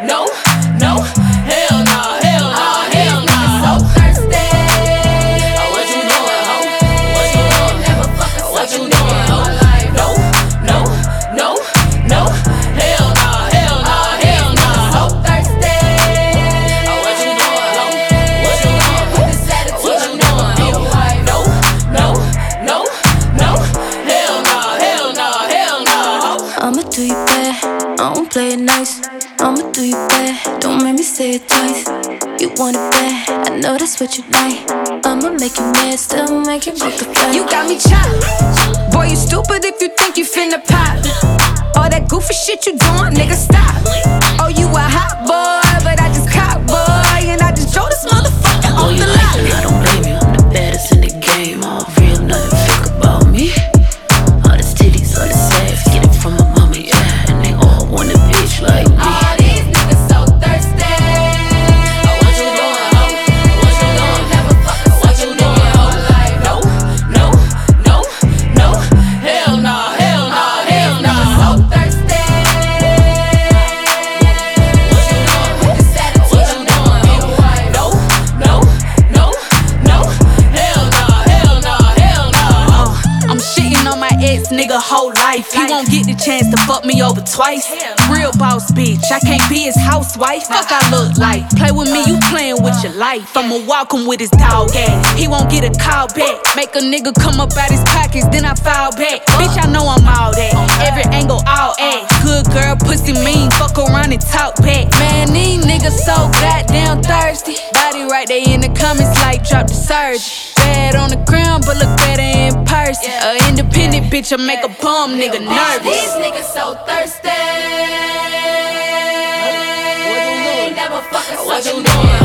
no, no, hell no, hell no, hell no. So thirsty. What you doing, ho? What you doing? Never fucking what you doing, ho? No, no, no, no, hell no, hell no, hell no. So thirsty. What you doing, ho? What you doing? Put this attitude, what you doing, ho? No, no, no, no, hell no, hell no, hell no. I'ma do you bad, I don't play it nice. I'ma do you bad, don't make me say it twice. You want it bad, I know that's what you like. I'ma make you mad, still make you book the flight. You got me chopped. Boy, you stupid if you think you finna pop. All that goofy shit you doing, nigga, stop. Oh, you a hot boy, but I just caught boy, and I just drove this motherfucker off the lot. I don't blame you, I'm the baddest in the game. All real, nothing fake about me. All this titties, all this ass, get it from my mama, yeah. And they all want a bitch like me. All these niggas so thirsty. What you doing, ho? What you doing? Never fucking what you doing, ho? No, no, no, no, hell no, hell no, hell no. So thirsty. What you doing? What you doing, ho? No, no, no, no, hell no, hell no, hell no. I'm shitting on my ex nigga whole life. He won't get the chance to fuck me over twice. Real boss bitch, I can't be his housewife. Fuck I look like. Play with me, you playing with your life. I'ma walk him with his dog ass. He won't get a call back. Make a nigga come up out his pockets, then I fall back. Bitch, I know I'm all that. Every angle, all ass. Good girl, pussy mean. Fuck around and talk back. Man, these niggas so goddamn thirsty. Body right there in the comments like drop the surgery. Bad on the ground, but look better in person. A independent bitch, I make a bum nigga nervous. These niggas so thirsty. Never fucking what you doing.